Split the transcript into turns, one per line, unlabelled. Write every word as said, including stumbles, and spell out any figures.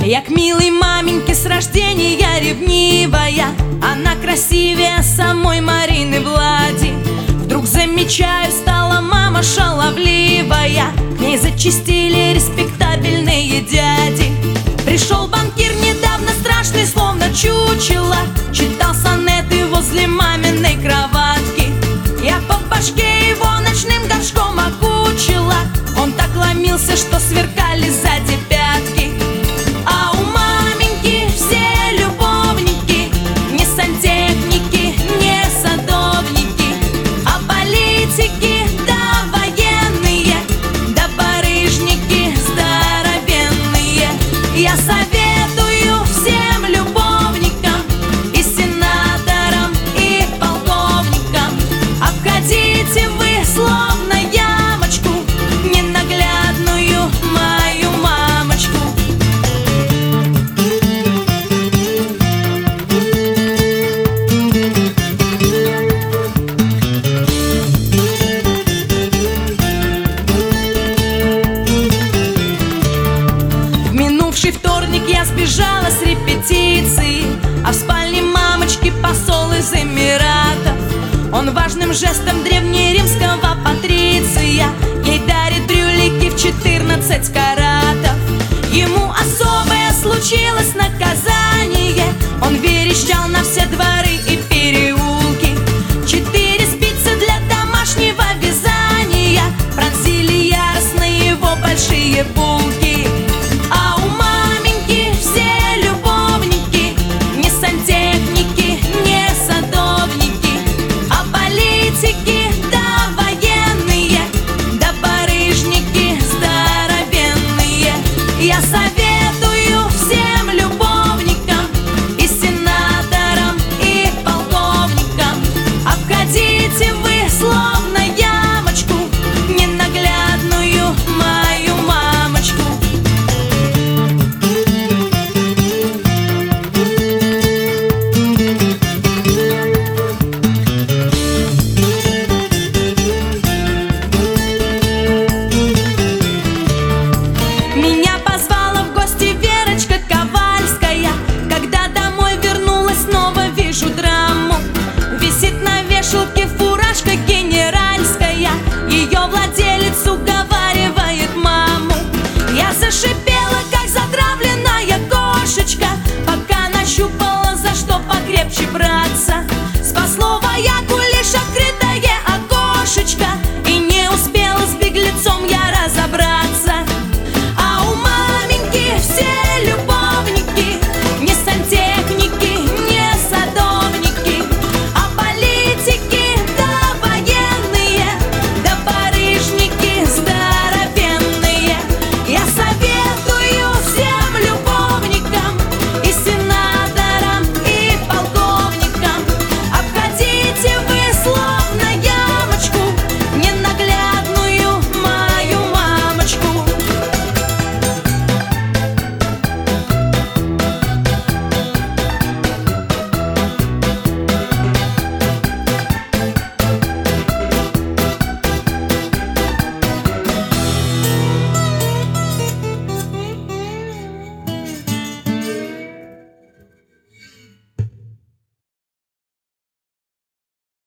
Я к милой маменьке с рождения ревнивая, она красивее самой Марины Влади. Вдруг замечаю, стала мама шаловливая, к ней зачастили респектабельные дяди. Пришел банкир недавно, страшный, словно чучело, читал сонеты возле маминой кроватки. Я по башке его ночным горшком окучила, он так ломился, что сверкали сзади пятки. А у маменьки все любовники, не сантехники, не садовники, а политики да военные, да барыжники здоровенные. Я советую всем любовникам, и сенаторам, и полковникам, обходите вы словно ямочку ненаглядную мою мамочку. В минувший вторник я сбежала с репетиции, а в спальне мамочки посол из Эмиратов. Он важным жестом древнеримского патриция ей дарит брюлики в четырнадцать каратов. Ему особое случилось наказание, он верещал на все дворы